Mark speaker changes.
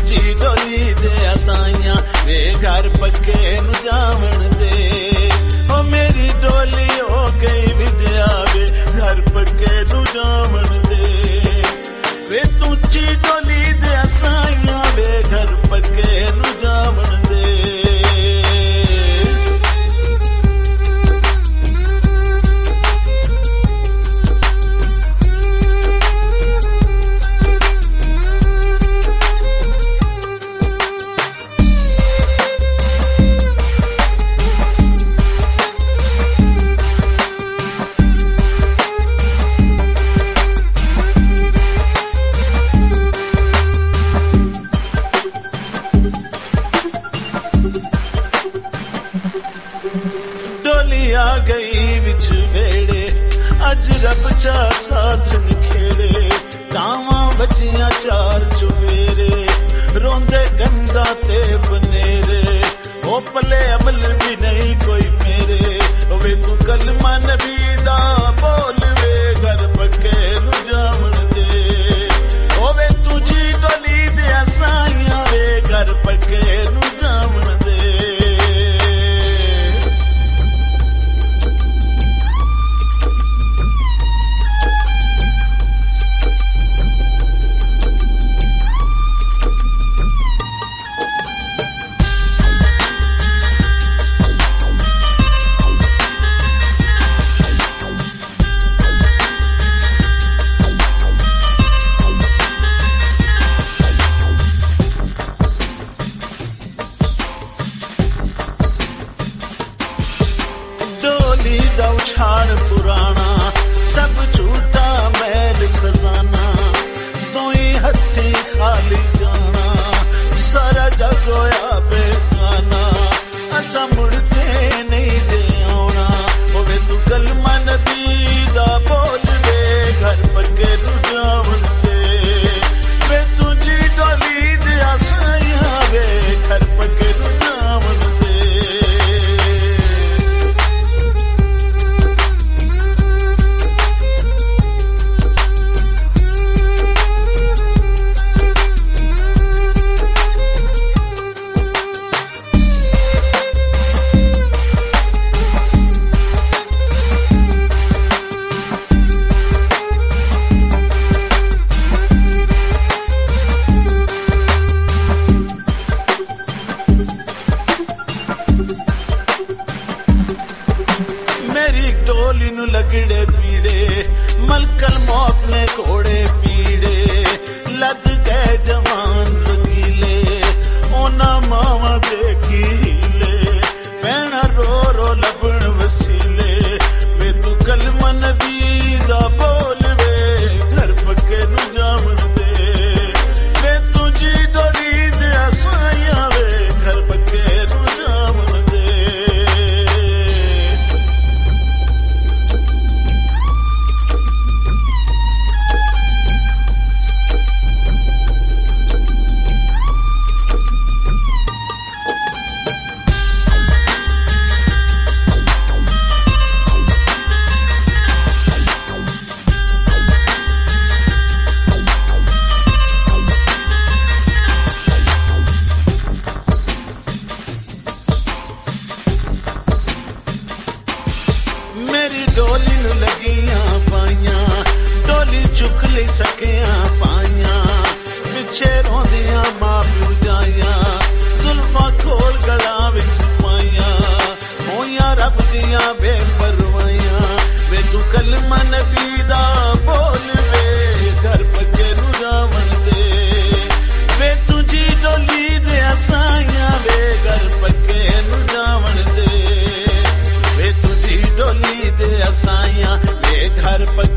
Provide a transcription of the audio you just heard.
Speaker 1: तुझी डोली दे असाइयां वे घर पक्के नु जावण दे। ओ मेरी डोली हो गई विद्या वे घर पक्के नु जावण दे। वे तुझी डोली दे असाइयां वे घर पक्के नु जावण दे। आ गई विच वेड़े अज रब चा साथ निखेड़े। कावां बचियां चार चुवेरे रोंदे गंजा ते बनेरे। ओ पले अमल भी नहीं कोई मेरे। वे तू कलमा नबी दा बोल वे घर पक्के नु जावण दे। ओ वे तुझी डोली दे असाइयां वे घर पक्के नु जावण दे। डोली दा उछाड़ पुराना सब झूठा मैल खजाना। दोई हथी खाली जाना सारा जग होया बेगाना। असा मुड़ते नहीं दे आना। होवे तू कलमा नबी दा बोल वे घर पक्के नु जावण दे। वे तुझी डोली दे असाइयां वे घर पक्के नु जावण दे। डोली नु लगड़े पीड़े मलकल मौत ने कोड़े पीड़े। लद गए जवान रंगीले ओना मावा दे की हीले। पैना रो रो लबण वसीले। वे तू कलमा नबी दा बोल वे घर पक्के नु जावण दे। वे तुझी डोली दे असाइयां वे घर पक्के नु जावण दे। मेरी डोली नु लगियां पाइयां डोली चुक ले सकियां पाइयां। पिछे रोंदियां मां प्यू जाइयां जुल्फां खोल गला विच पाइयां। होइयां रब दियां बेपरवाइयां। वे तू कलमा नबी दा बोल वे घर पक्के नु जावण दे। वे तुझी डोली दे असाइयां वे घर पक्के नु जावण दे। वे तुझी डोली दे असाइयां वे घर पक्के